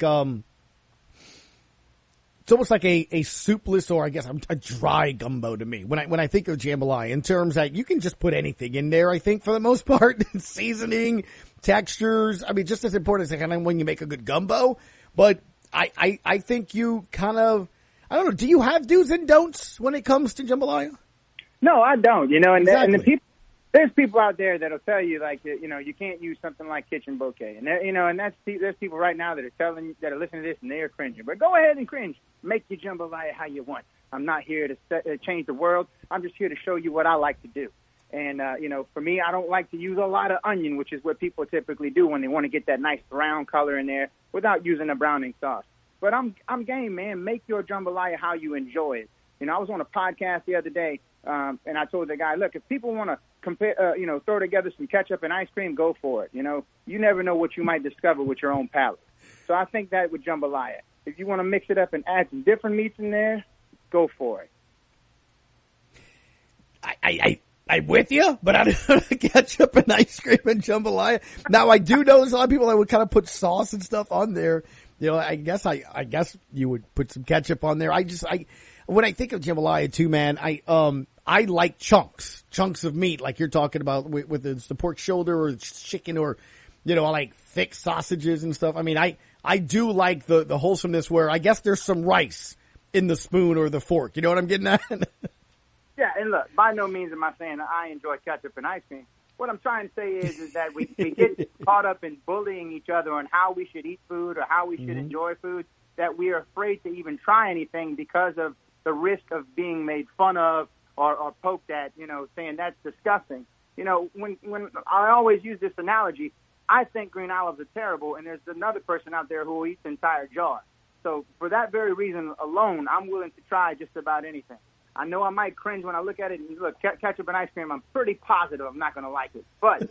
[SPEAKER 12] it's almost like a soupless, or I guess a dry gumbo to me when I think of jambalaya, in terms that you can just put anything in there. I think for the most part, seasoning, textures. I mean, just as important as kind of when you make a good gumbo. But I think you kind of, I don't know. Do you have do's and don'ts when it comes to jambalaya?
[SPEAKER 25] No, I don't. You know, and
[SPEAKER 12] Exactly.
[SPEAKER 25] and the people. There's people out there that'll tell you, like, you can't use something like Kitchen Bouquet, and there's people right now that are listening to this and they're cringing. But go ahead and cringe. Make your jambalaya how you want. I'm not here to change the world. I'm just here to show you what I like to do. And for me, I don't like to use a lot of onion, which is what people typically do when they want to get that nice brown color in there without using a browning sauce. But I'm game, man. Make your jambalaya how you enjoy it. You know, I was on a podcast the other day, and I told the guy, look, if people want to throw together some ketchup and ice cream, go for it. You know, you never know what you might discover with your own palate. So I think that with jambalaya, if you want to mix it up and add some different meats in there, go for it.
[SPEAKER 12] I'm with you, but I don't ketchup and ice cream and jambalaya. Now I do know there's a lot of people that would kind of put sauce and stuff on there. You know, I guess you would put some ketchup on there. When I think of jambalaya too, man, I like chunks of meat, like you're talking about with the pork shoulder or chicken, or, I like thick sausages and stuff. I mean, I do like the wholesomeness where I guess there's some rice in the spoon or the fork. You know what I'm getting at?
[SPEAKER 25] Yeah, and look, by no means am I saying that I enjoy ketchup and ice cream. What I'm trying to say is that we get caught up in bullying each other on how we should eat food or how we should enjoy food, that we are afraid to even try anything because of the risk of being made fun of or poked at, saying that's disgusting. When I always use this analogy, I think green olives are terrible, and there's another person out there who will eat the entire jar. So for that very reason alone, I'm willing to try just about anything. I know I might cringe when I look at it, and look, ketchup and ice cream, I'm pretty positive I'm not going to like it. But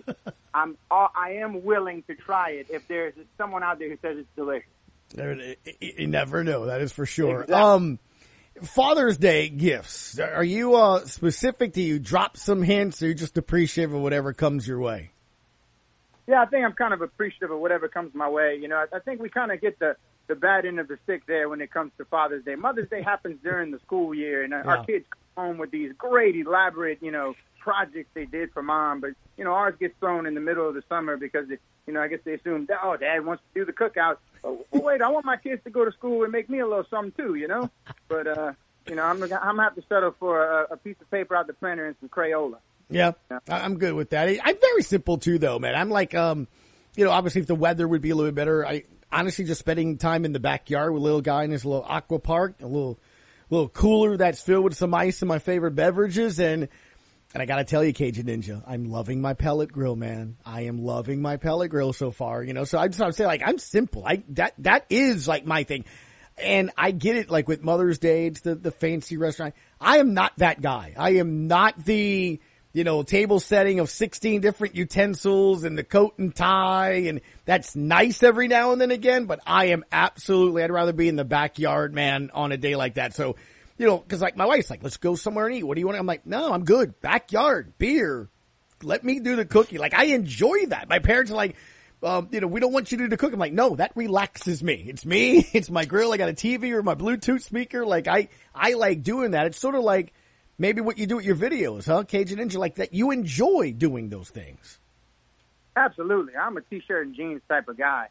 [SPEAKER 25] I am willing to try it if there's someone out there who says it's delicious.
[SPEAKER 12] You never know. That is for sure.
[SPEAKER 25] Exactly.
[SPEAKER 12] Father's Day gifts. Are you specific? Do you drop some hints, or you just appreciative of whatever comes your way?
[SPEAKER 25] Yeah, I think I'm kind of appreciative of whatever comes my way. I think we kind of get the bad end of the stick there when it comes to Father's Day. Mother's Day happens during the school year, and our kids come home with these great, elaborate, projects they did for mom. But, ours gets thrown in the middle of the summer because, I guess they assume, oh, Dad wants to do the cookout. Well, wait, I want my kids to go to school and make me a little something too, But, I'm going to have to settle for a piece of paper out the printer and some Crayola.
[SPEAKER 12] Yeah, I'm good with that. I'm very simple too, though, man. I'm like, obviously if the weather would be a little bit better, honestly, just spending time in the backyard with a little guy in his little aqua park, a little cooler that's filled with some ice and my favorite beverages. And I got to tell you, Cajun Ninja, I'm loving my pellet grill, man. I am loving my pellet grill so far, So I just want to say, like, I'm simple. That is like my thing. And I get it, like with Mother's Day, it's the fancy restaurant. I am not that guy. I am not the, table setting of 16 different utensils and the coat and tie, and that's nice every now and then again, but I am I'd rather be in the backyard, man, on a day like that. So, cause like my wife's like, let's go somewhere and eat. What do you want? I'm like, no, I'm good. Backyard, beer. Let me do the cooking. Like, I enjoy that. My parents are like, we don't want you to do the cooking. I'm like, no, that relaxes me. It's me. It's my grill. I got a TV or my Bluetooth speaker. Like, I like doing that. It's sort of like, maybe what you do with your videos, huh, Cajun Ninja, like that. You enjoy doing those things.
[SPEAKER 25] Absolutely. I'm a T-shirt and jeans type of guy.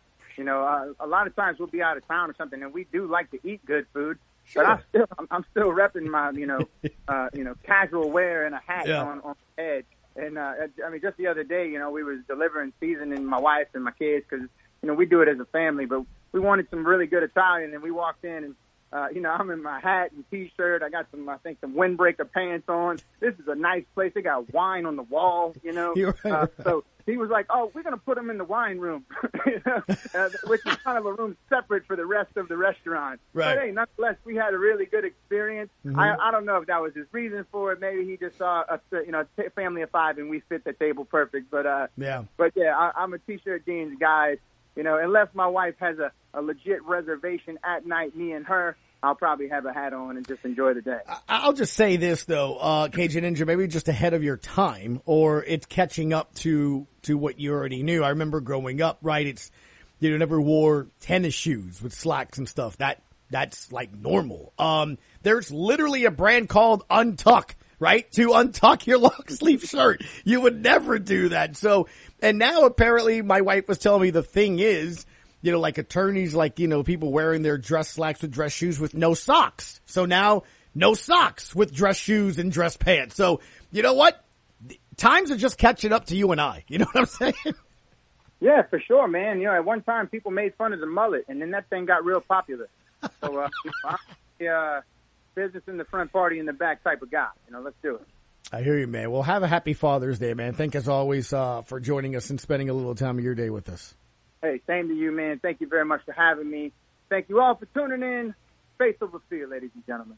[SPEAKER 25] A lot of times we'll be out of town or something, and we do like to eat good food. Sure. But I'm still repping my, casual wear and a hat on the head. And, I mean, just the other day, we was delivering seasoning my wife and my kids because, we do it as a family, but we wanted some really good Italian, and we walked in and, I'm in my hat and T-shirt. I got some windbreaker pants on. This is a nice place. They got wine on the wall,
[SPEAKER 12] You're right.
[SPEAKER 25] So he was like, "Oh, we're going to put them in the wine room," which is kind of a room separate for the rest of the restaurant.
[SPEAKER 12] Right.
[SPEAKER 25] But hey, nonetheless, we had a really good experience.
[SPEAKER 12] Mm-hmm.
[SPEAKER 25] I don't know if that was his reason for it. Maybe he just saw a family of 5 and we fit the table perfect. But
[SPEAKER 12] yeah.
[SPEAKER 25] But yeah, I'm a T-shirt jeans guy. Unless my wife has a legit reservation at night, me and her, I'll probably have a hat on and just enjoy the day.
[SPEAKER 12] I'll just say this, though, Cajun Ninja, maybe just ahead of your time, or it's catching up to what you already knew. I remember growing up, right, it's, never wore tennis shoes with slacks and stuff. That's like normal. There's literally a brand called Untuck, right, to untuck your long sleeve shirt. You would never do that. So, and now apparently my wife was telling me the thing is, like attorneys, like, people wearing their dress slacks with dress shoes with no socks. So now no socks with dress shoes and dress pants. So you know what? Times are just catching up to you and I. You know what I'm saying?
[SPEAKER 25] Yeah, for sure, man. At one time people made fun of the mullet, and then that thing got real popular. So, I'm business in the front, party in the back type of guy. Let's do it.
[SPEAKER 12] I hear you, man. Well, have a happy Father's Day, man. Thank you as always for joining us and spending a little time of your day with us.
[SPEAKER 25] Hey, same to you, man. Thank you very much for having me. Thank you all for tuning in. Faith over fear, ladies and gentlemen.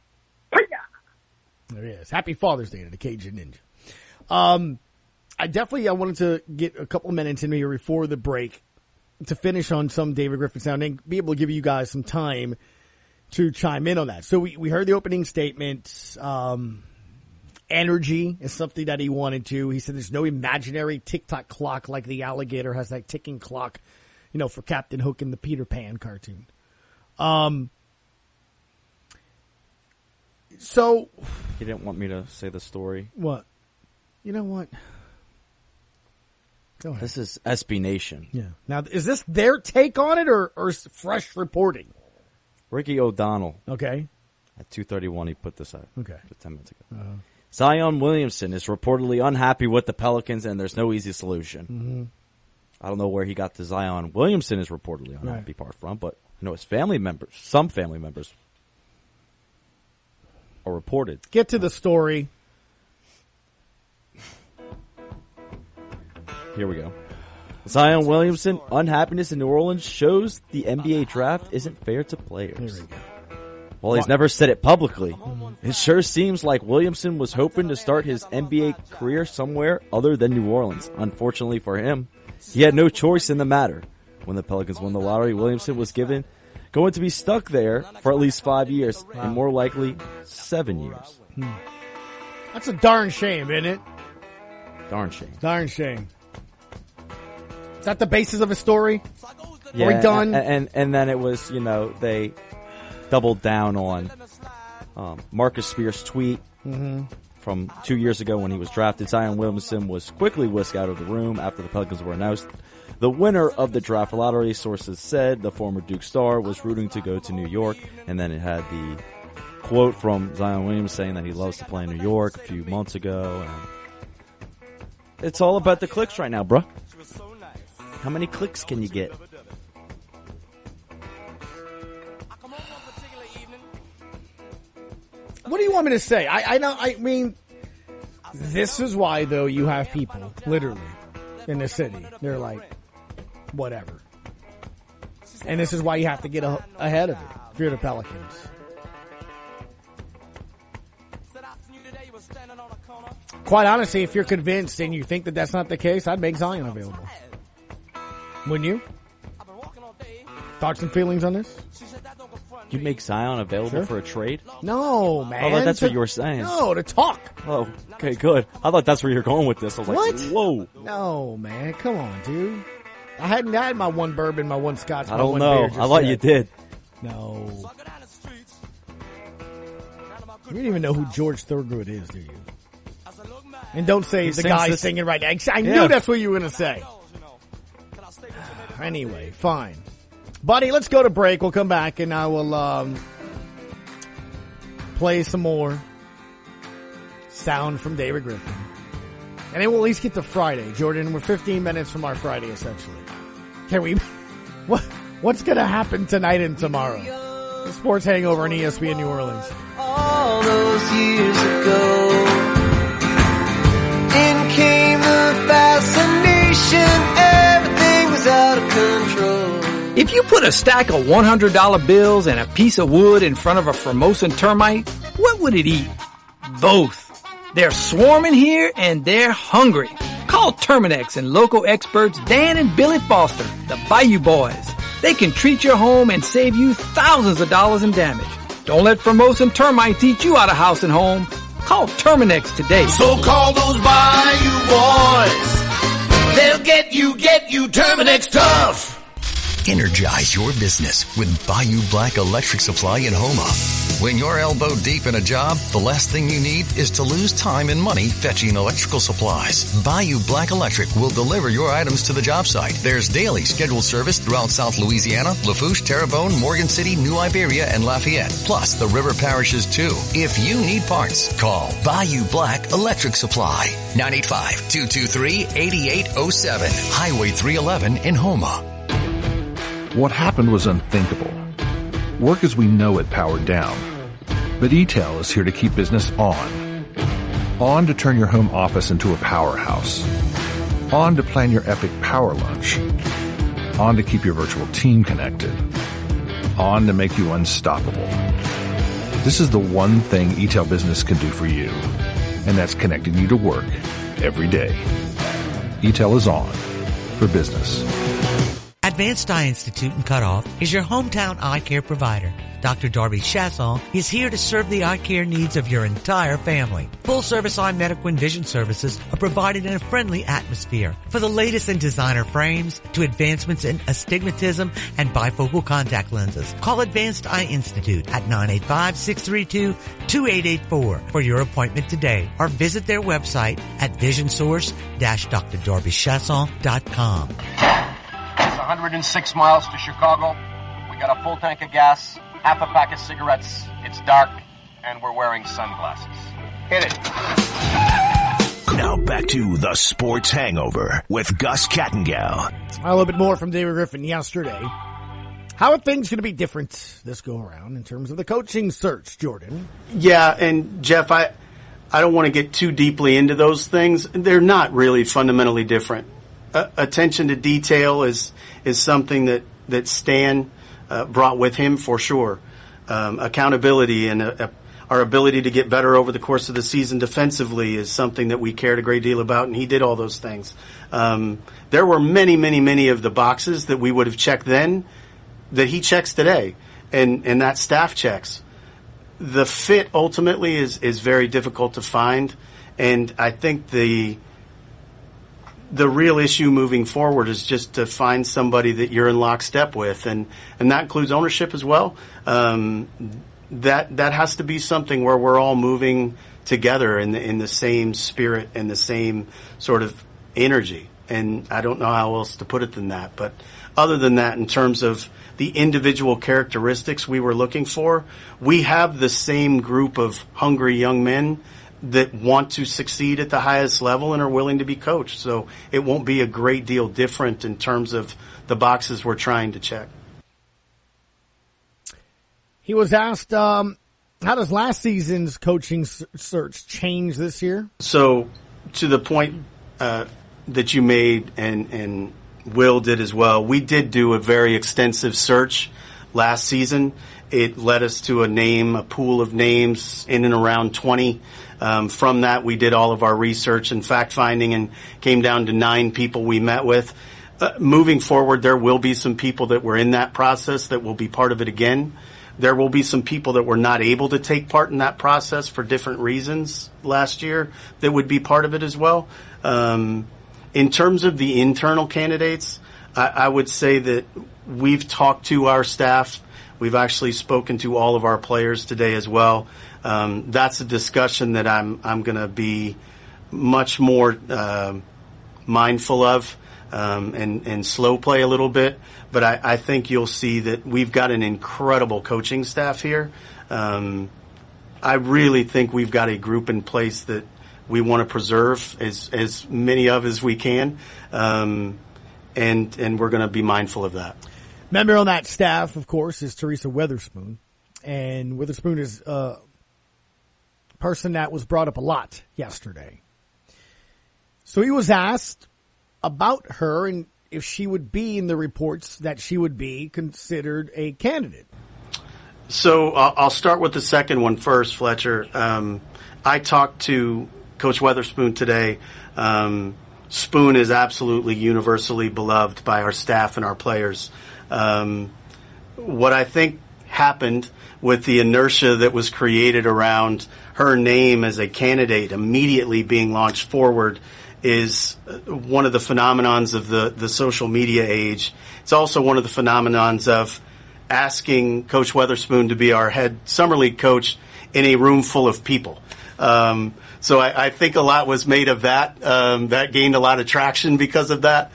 [SPEAKER 12] There he is. Happy Father's Day to the Cajun Ninja. I wanted to get a couple of minutes in here before the break to finish on some David Griffin sound and be able to give you guys some time to chime in on that. So we heard the opening statement. Energy is something that he wanted to. He said there's no imaginary tick-tock clock like the alligator has that ticking clock, for Captain Hook in the Peter Pan cartoon. So.
[SPEAKER 13] You didn't want me to say the story?
[SPEAKER 12] What? You know what? Go ahead.
[SPEAKER 13] This is SB Nation.
[SPEAKER 12] Yeah. Now, is this their take on it or fresh reporting?
[SPEAKER 13] Ricky O'Donnell.
[SPEAKER 12] Okay.
[SPEAKER 13] At 2:31, he put this out.
[SPEAKER 12] Okay.
[SPEAKER 13] 10 minutes ago. Zion Williamson is reportedly unhappy with the Pelicans, and there's no easy solution.
[SPEAKER 12] Mm-hmm.
[SPEAKER 13] I don't know where he got the Zion Williamson is reportedly unhappy part from, but I know his family members, some family members, are reported.
[SPEAKER 12] Get to the story.
[SPEAKER 13] Here we go. Zion Williamson, unhappiness in New Orleans shows the NBA draft isn't fair to players.
[SPEAKER 12] Here we go.
[SPEAKER 13] While he's never said it publicly, it sure seems like Williamson was hoping to start his NBA career somewhere other than New Orleans. Unfortunately for him, he had no choice in the matter. When the Pelicans won the lottery, Williamson was going to be stuck there for at least 5 years, and more likely 7 years.
[SPEAKER 12] That's a darn shame, isn't it?
[SPEAKER 13] Darn shame.
[SPEAKER 12] Darn shame. Is that the basis of his story?
[SPEAKER 13] Yeah,
[SPEAKER 12] are we done?
[SPEAKER 13] And then it was, they doubled down on Marcus Spears' tweet from 2 years ago when he was drafted. Zion Williamson was quickly whisked out of the room after the Pelicans were announced. The winner of the draft lottery, sources said the former Duke star was rooting to go to New York, and then it had the quote from Zion Williams saying that he loves to play in New York a few months ago. And it's all about the clicks right now, bro. How many clicks can you get?
[SPEAKER 12] What do you want me to say? I mean, this is why, though, you have people, literally, in the city. They're like, whatever. And this is why you have to get ahead of it if you're the Pelicans. Quite honestly, if you're convinced and you think that that's not the case, I'd make Zion available. Wouldn't you? Thoughts and feelings on this?
[SPEAKER 13] You make Zion available for a trade?
[SPEAKER 12] No, man.
[SPEAKER 13] I thought that's what you were saying.
[SPEAKER 12] No, to talk.
[SPEAKER 13] Oh, okay, good. I thought that's where you're going with this. I was
[SPEAKER 12] what?
[SPEAKER 13] Like, whoa.
[SPEAKER 12] No, man. Come on, dude. I hadn't had my one bourbon, my one scotch,
[SPEAKER 13] I don't know. I thought you did.
[SPEAKER 12] No. You don't even know who George Thorogood is, do you? And don't say the guy singing right now. I knew that's what you were going to say. Anyway, fine. Buddy, let's go to break. We'll come back and I will play some more sound from David Griffin. And then we'll at least get to Friday, Jordan. We're 15 minutes from our Friday, essentially. Can we? What's going to happen tonight and tomorrow? The Sports Hangover on ESPN New Orleans.
[SPEAKER 16] All those years ago, in came the fascination. Everything was out of control.
[SPEAKER 4] If you put a stack of $100 bills and a piece of wood in front of a Formosan termite, what would it eat? Both. They're swarming here and they're hungry. Call Terminex and local experts Dan and Billy Foster, the Bayou Boys. They can treat your home and save you thousands of dollars in damage. Don't let Formosan termites eat you out of house and home. Call Terminex today.
[SPEAKER 24] So call those Bayou Boys. They'll get you Terminex tough.
[SPEAKER 17] Energize your business with Bayou Black Electric Supply in Houma. When you're elbow deep in a job, the last thing you need is to lose time and money fetching electrical supplies. Bayou Black Electric will deliver your items to the job site. There's daily scheduled service throughout South Louisiana, Lafourche, Terrebonne, Morgan City, New Iberia, and Lafayette, plus the river parishes too. If you need parts, call Bayou Black Electric Supply. 985-223-8807, Highway 311 in Houma.
[SPEAKER 5] What happened was unthinkable. Work as we know it powered down. But E-Tel is here to keep business on. On to turn your home office into a powerhouse. On to plan your epic power lunch. On to keep your virtual team connected. On to make you unstoppable. This is the one thing E-Tel Business can do for you. And that's connecting you to work every day. E-Tel is on for business.
[SPEAKER 6] Advanced Eye Institute in Cutoff is your hometown eye care provider. Dr. Darby Chasson is here to serve the eye care needs of your entire family. Full-service eye medical and vision services are provided in a friendly atmosphere. For the latest in designer frames to advancements in astigmatism and bifocal contact lenses, call Advanced Eye Institute at 985-632-2884 for your appointment today, or visit their website at visionsource-drdarbychasson.com.
[SPEAKER 7] It's 106 miles to Chicago. We got a full tank of gas, half a pack of cigarettes. It's dark, and we're wearing sunglasses. Hit it.
[SPEAKER 8] Now back to the Sports Hangover with Gus Kattengell.
[SPEAKER 12] A little bit more from David Griffin yesterday. How are things going to be different this go around in terms of the coaching search, Jordan?
[SPEAKER 14] Yeah, and Jeff, I don't want to get too deeply into those things. They're not really fundamentally different. Attention to detail is something that Stan brought with him for sure. Accountability and our ability to get better over the course of the season defensively is something that we cared a great deal about, and he did all those things. There were many of the boxes that we would have checked then that he checks today, and that staff checks. The fit ultimately is very difficult to find, and I think the real issue moving forward is just to find somebody that you're in lockstep with, and that includes ownership as well. That has to be something where we're all moving together in the same spirit and the same sort of energy. And I don't know how else to put it than that. But other than that, in terms of the individual characteristics we were looking for, we have the same group of hungry young men that want to succeed at the highest level and are willing to be coached. So it won't be a great deal different in terms of the boxes we're trying to check.
[SPEAKER 12] He was asked, how does last season's coaching search change this year?
[SPEAKER 14] So to the point that you made and Will did as well, we did do a very extensive search last season. It led us to a pool of names in and around 20. From that, we did all of our research and fact-finding and came down to 9 people we met with. Moving forward, there will be some people that were in that process that will be part of it again. There will be some people that were not able to take part in that process for different reasons last year that would be part of it as well. In terms of the internal candidates, I would say that we've talked to our staff. We've actually spoken to all of our players today as well. That's a discussion that I'm going to be much more mindful of and slow play a little bit. But I think you'll see that we've got an incredible coaching staff here. I really think we've got a group in place that we want to preserve as many of as we can, and we're going to be mindful of that.
[SPEAKER 12] Member on that staff, of course, is Teresa Weatherspoon, and Weatherspoon is a person that was brought up a lot yesterday. So he was asked about her and if she would be in the reports that she would be considered a candidate.
[SPEAKER 14] So I'll start with the second one first, Fletcher. I talked to Coach Weatherspoon today. Spoon is absolutely universally beloved by our staff and our players. What I think happened with the inertia that was created around her name as a candidate immediately being launched forward is one of the phenomenons of the social media age. It's also one of the phenomenons of asking Coach Weatherspoon to be our head summer league coach in a room full of people. So I think a lot was made of that. That gained a lot of traction because of that.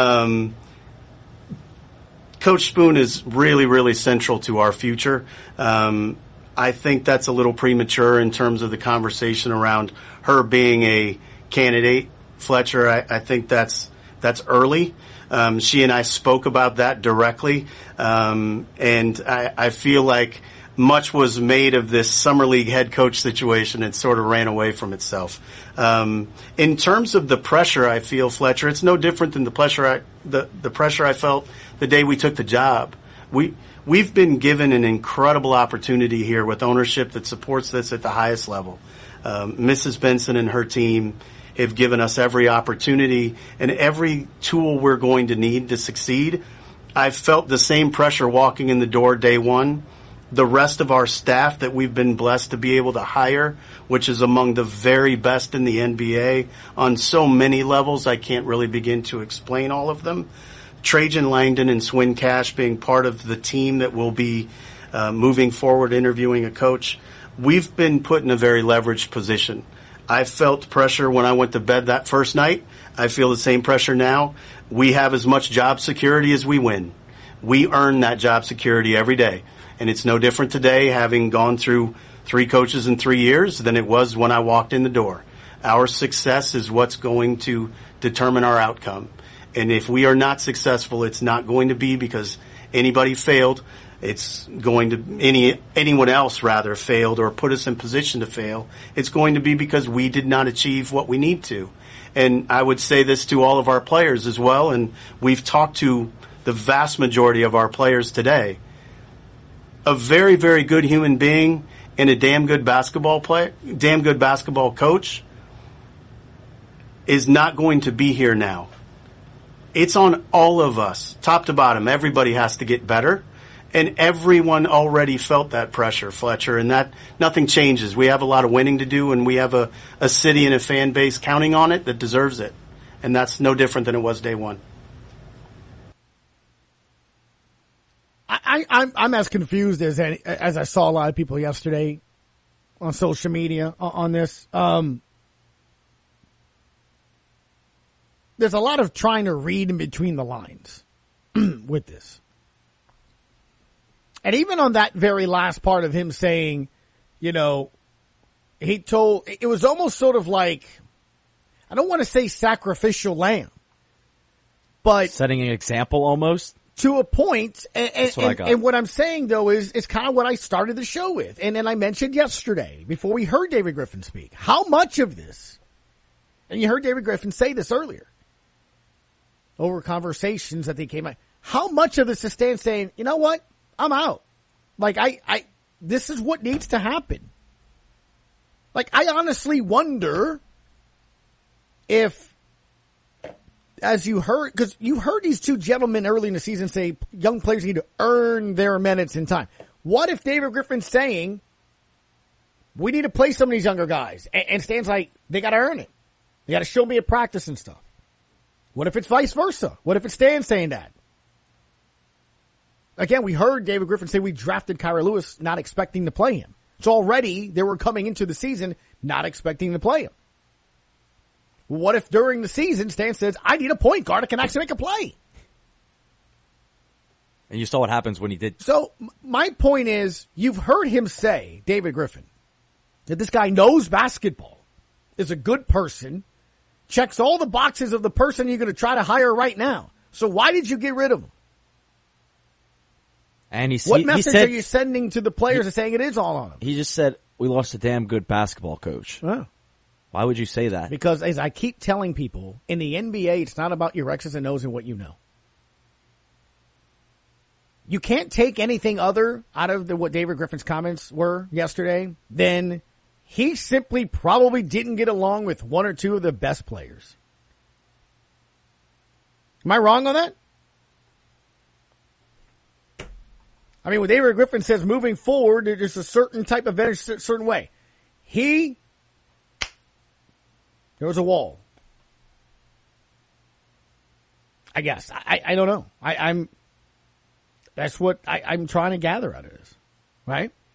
[SPEAKER 14] Coach Spoon is really, really central to our future. I think that's a little premature in terms of the conversation around her being a candidate. Fletcher, I think that's early. She and I spoke about that directly, and I feel like much was made of this summer league head coach situation and sort of ran away from itself. In terms of the pressure I feel, Fletcher, it's no different than the pressure I felt the day we took the job. We've been given an incredible opportunity here with ownership that supports this at the highest level. Mrs. Benson and her team have given us every opportunity and every tool we're going to need to succeed. I've felt the same pressure walking in the door day one. The rest of our staff that we've been blessed to be able to hire, which is among the very best in the NBA on so many levels, I can't really begin to explain all of them. Trajan Langdon and Swin Cash being part of the team that will be moving forward interviewing a coach. We've been put in a very leveraged position. I felt pressure when I went to bed that first night. I feel the same pressure now. We have as much job security as we win. We earn that job security every day. And it's no different today, having gone through 3 coaches in 3 years, than it was when I walked in the door. Our success is what's going to determine our outcome. And if we are not successful, it's not going to be because anybody failed. It's going to anyone else rather failed or put us in position to fail. It's going to be because we did not achieve what we need to. And I would say this to all of our players as well, and we've talked to the vast majority of our players today. A very, very good human being and a damn good basketball coach is not going to be here now. It's on all of us, top to bottom. Everybody has to get better. And everyone already felt that pressure, Fletcher, and that nothing changes. We have a lot of winning to do, and we have a city and a fan base counting on it that deserves it. And that's no different than it was day one.
[SPEAKER 12] I'm as confused as I saw a lot of people yesterday on social media on this. There's a lot of trying to read in between the lines with this. And even on that very last part of him saying, it was almost sort of like, I don't want to say sacrificial lamb, but
[SPEAKER 13] setting an example almost
[SPEAKER 12] to a point. And what I'm saying though is, it's kind of what I started the show with. And I mentioned yesterday before we heard David Griffin speak, how much of this, and you heard David Griffin say this earlier over conversations that they came out, how much of this is Stan saying, you know what? I'm out. Like, this is what needs to happen. Like, I honestly wonder if, as you heard, because you heard these two gentlemen early in the season say young players need to earn their minutes in time. What if David Griffin's saying, we need to play some of these younger guys? And Stan's like, they got to earn it. They got to show me at practice and stuff. What if it's vice versa? What if it's Stan saying that? Again, we heard David Griffin say we drafted Kyra Lewis not expecting to play him. So already they were coming into the season not expecting to play him. What if during the season Stan says, I need a point guard that can actually make a play?
[SPEAKER 13] And you saw what happens when he did.
[SPEAKER 12] So my point is, you've heard him say, David Griffin, that this guy knows basketball is a good person, checks all the boxes of the person you're going to try to hire right now. So why did you get rid of him?
[SPEAKER 13] And
[SPEAKER 12] what message are you sending to the players and saying it is all on him?
[SPEAKER 13] He just said, we lost a damn good basketball coach.
[SPEAKER 12] Oh.
[SPEAKER 13] Why would you say that?
[SPEAKER 12] Because as I keep telling people, in the NBA, it's not about your X's and O's and what you know. You can't take anything other out of what David Griffin's comments were yesterday than he simply probably didn't get along with one or two of the best players. Am I wrong on that? I mean, when David Griffin says moving forward, there's a certain type of a certain way. There was a wall. I guess. I don't know. That's what I'm trying to gather out of this. Right?